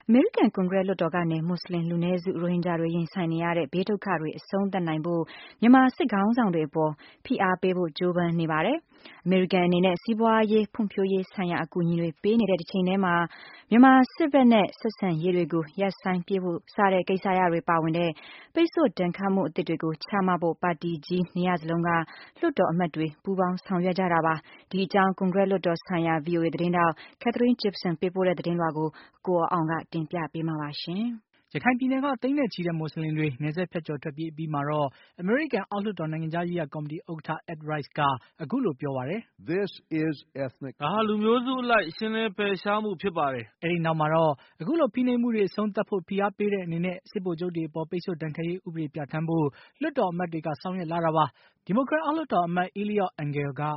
အမေရိကန်ကွန်ဂရက်လွှတ်တော်ကနေမွတ်စလင်လူနည်းစုရိုဟင်ဂျာတွေရင်ဆိုင်နေရတဲ့ဘေးဒုက္ခတွေအဆုံးသတ်နိုင်ဖို့မြန်မာစစ်ခေါင်းဆောင်တွေအပေါ်ဖိအားပေးဖို့ကြိုးပမ်းနေပါတယ်။အမေရိကန်အနေနဲ့စီးပွားရေးဖွံ့ဖြိုးရေးဆိုင်ရာအကူအညီတွေပေးနေတဲ့တစ်ချိန်တည်းမှာမြန်မာစစ်ဘက်နဲ့ဆက်ဆံရေးတွေကိုရပ်ဆိုင်းပစ်ဖို့စတဲ့ကိစ္စရပ်တွေပါဝင်တဲ့ပိတ်ဆို့ဒဏ်ခတ်မှုအသစ်တွေကိုချမှတ်ဖို့ပါတီကြီးနှစ်ရပ်စလုံးကလွှတ်တော်အမတ်တွေပူးပေါင်းဆောင်ရွက်ကြတာပါ။ဒီအကြောင်းကွန်ဂရက်လွှတ်တော်ဆိုင်ရာ VOA သတင်းတောက် Catherine Gibson ပေးပို့တဲ့သတင်းလွှာကိုကိုအောင်ကတင်ပြပေးမှာပါရှင်။ရခိုင်ပြည်နယ်ကသိန်းနဲ့ချီတဲ့မွတ်စလင်တွေနယ်စပ်ဖြတ်ကျော်ထွက်ပြေးအပြီးမှာတော့အမေရိကန်အောက်လွှတ်တော်နိုင်ငံခြားရေးရာကော်မတီဥက္ကဋ္ဌ Ed Royce ကအခုလိုပြောပါတယ်။ဒါဟာလူမျိုးစုအလိုက်ရှင်းလင်းဖယ်ရှားမှုဖြစ်ပါတယ်။အဲဒီနောက်မှာတော့အခုလိုဖိနှိပ်မှုတွေအဆုံးသတ်ဖို့ဖိအားပေးတဲ့အနေနဲ့စစ်ဗိုလ်ချုပ်တွေအပေါ်ပိတ်ဆို့ဒဏ်ခတ်ရေးဥပဒေပြဌာန်းဖို့လွှတ်တော်အမတ်တွေကဆောင်ရွက်လာတာပါ။ဒီမိုကရက်အောက်လွှတ်တော်အမတ် Eliot Engel က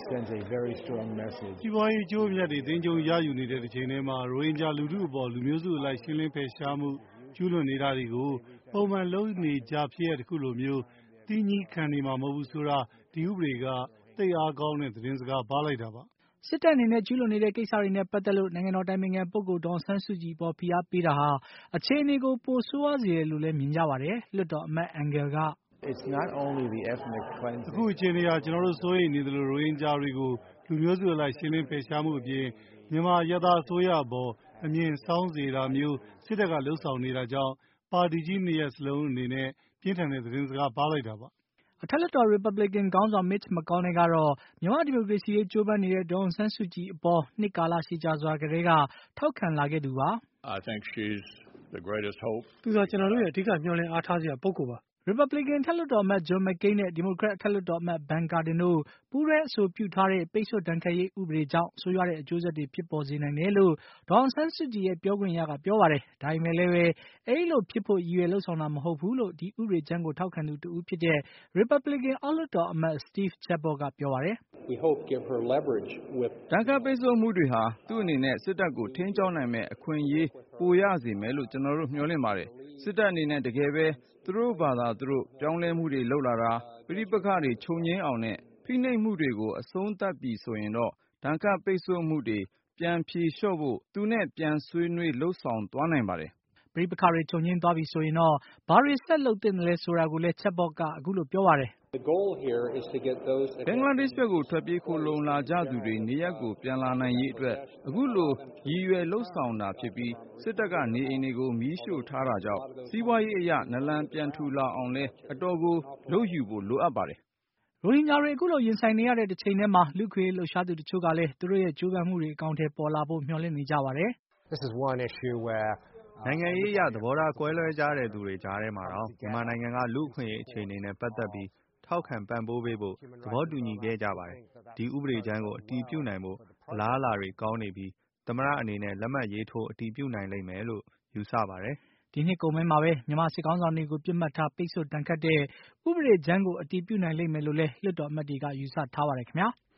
စီးပွားရေးအကျိုးအမြတ်တွေသိမ်းကျုံရယူနေတဲ့တစ်ချိန်တည်းမှာရိုဟင်ဂျာလူထုအပေါ်လူမျိုးစုအလိုက်ရှင်းလင်းဖယ်ရှားမှုကျူးလွန်နေတာတွေကိုပုံမှန်လုပ်နေကြဖြစ်ရတခုလိုမျိုးသီးညီခံနေမှာမဟုတ်ဘူးဆိုတာဒီဥပဒေကသိအားကောင်းတဲ့သတင်းစကားပါးလိုက်တာပါ။စစ်တပ်အနေနဲ့ကျူးလွန်နေတဲ့ကိစ္စတွေနဲ့ပတ်သက်လို့နိုင်ငံတော်အတိုင်ပင်ခံပုဂ္ဂိုလ်ဒေါ်အောင်ဆန်းစုကြည်အပေါ်ဖိအားပေးတာဟာအခြေအနေကိုပိုဆိုးဝါးစေတယ်လို့လည်းမြင်ကြပါတယ်။လွှတ်တော်အမတ် Engel ကအခုအခြေအနေဟာကျွန်တော်တို့စိုးရိမ်နေသလိုရိုဟင်ဂျာတွေကိုလူမျိုးစုအလိုက်ရှင်းလင်းဖယ်ရှားမှုအပြင်မြန်မာအရပ်သားအစိုးရအပေါ်အမြင်ဆောင်းစေတာမျိုးစစ်တပ်ကလှုပ်ဆောင်နေတာကြောင့်ပါတီကြီးနှစ်ရပ်စလုံးအနေနဲ့ပြင်းထန်တဲ့သတင်းစကားပါးလိုက်တာပါအထက်လွှတ်တော် Republican ခေါင်းဆောင် Mitch McConnell ကတော့မြန်မာ့ဒီမိုကရေစီရေးကြိုးပမ်းနေတဲ့ဒေါ်အောင်ဆန်းစုကြည်အပေါ်နှစ်ကာလရှည်ကြာစွာကတည်းကထောက်ခံလာခဲ့သူပါသူကကျွန်တော်တို့ရဲ့အဓိကမျှော်လင့်အားထားစရာပုဂ္ဂိုလ်ပါ Republican အထက်လွှတ်တော်အမတ် John McCain နဲ့ Democrat အထက်လွှတ်တော်အမတ် Ben Cardin တို့ပူးတွဲအဆိုပြုထားတဲ့ပိတ်ဆို့ဒဏ်ခတ်ရေးဥပဒေကြောင့်ဆိုးရွားတဲ့အကျိုးဆက်တွေဖြစ်ပေါ်စေနိုင်တယ်လို့ဒေါ်အောင်ဆန်းစုကြည်ရဲ့ပြောခွင့်ရကပြောပါတယ်။ဒါပေမဲ့လည်းအဲဒီလိုဖြစ်ဖို့ရည်ရွယ်လုပ်ဆောင်တာမဟုတ်ဘူးလို့ဒီဥပဒေကြမ်းကိုထောက်ခံသူတဦးဖြစ်တဲ့ Republican အောက်လွှတ်တော်အမတ် Steve Chabot ကပြောပါတယ်။ “ဒဏ်ခတ်ပိတ်ဆို့မှုတွေဟာသူ့အနေနဲ့စစ်တပ်ကိုထိန်းကျောင်းနိုင်မယ့်အခွင့်အရေးပိုရစေမယ်လို့ကျွန်တော်တို့မျှော်လင့်ပါတယ်။စစ်တပ်အနေနဲ့တကယ်ပဲသူတို့ဘာသာသူတို့ပြောင်းလဲမှုတွေလုပ်လာတာပဋိပက္ခတွေချုပ်ငြိမ်းအောင်နဲ့ဖိနှိပ်မှုတွေကိုအဆုံးသတ်ပြီဆိုရင်တော့ဒဏ်ခတ်ပိတ်ဆို့မှုတွေပြန်ဖြေလျှော့ဖို့သူနဲ့ပြန်ဆွေးနွေးလုပ်ဆောင်သွားနိုင်ပါတယ်။ပဋိပက္ခတွေချုပ်ငြိမ်းသွားပြီဆိုရင်တော့ဘာတွေဆက်လုပ်သင့်တယ်လဲဆိုတာကိုလည်း Chabot ကအခုလိုပြောပါတယ်။ဘင်္ဂလားဒေ့ရှ်ဘက်ကိုထွက်ပြေးခိုလှုံလာကြသူတွေနေရပ်ကိုပြန်လာနိုင်ရေးအတွက်အခုလိုရည်ရွယ်လုပ်ဆောင်တာဖြစ်ပြီးစစ်တပ်ကနေအိမ်တွေကိုမီးရှို့ထားတာကြောင့်စီးပွားရေးအရနလန်ပြန်ထူလာအောင်လဲအတော်ကိုလုပ်ယူဖို့လိုအပ်ပါတယ်။ရိုဟင်ဂျာတွေအခုလိုရင်ဆိုင်နေရတဲ့တစ်ချိန်တည်းမှာလူ့အခွင့်အရေးလှုပ်ရှားသူတချို့ကလည်းသူတို့ရဲ့ကြိုးပမ်းမှုတွေအကောင်အထည်ပေါ်လာဖို့မျှော်လင့်နေကြပါတယ်။နိုင်ငံရေးအရသဘောထားကွဲလွဲကြတဲ့သူတွေကြားထဲမှာတောင်မြန်မာနိုင်ငံကလူ့အခွင့်အရေးအခြေအနေနဲ့ပတ်သက်ပြီးထောက်ခံပံ့ပိုးပေးဖို့သဘောတူညီခဲ့ကြပါတယ်။ဒီဥပဒေကြမ်းကိုအတည်ပြုနိုင်ဖို့အလားအလာတွေကောင်းနေပြီးသမ္မတအနေနဲ့လက်မှတ်ရေးထိုးအတည်ပြုနိုင်လိမ့်မယ်လို့ယူဆပါတယ်။ဒီနှစ်ကုန်ပိုင်းမှာပဲမြန်မာစစ်ခေါင်းဆောင်တွေကိုပစ်မှတ်ထားပိတ်ဆို့ဒဏ်ခတ်တဲ့ဥပဒေကြမ်းကိုအတည်ပြုနိုင်လိမ့်မယ်လို့လည်းလွှတ်တော်အမတ်တွေကယူဆထားပါတယ်ခင်ဗျာ။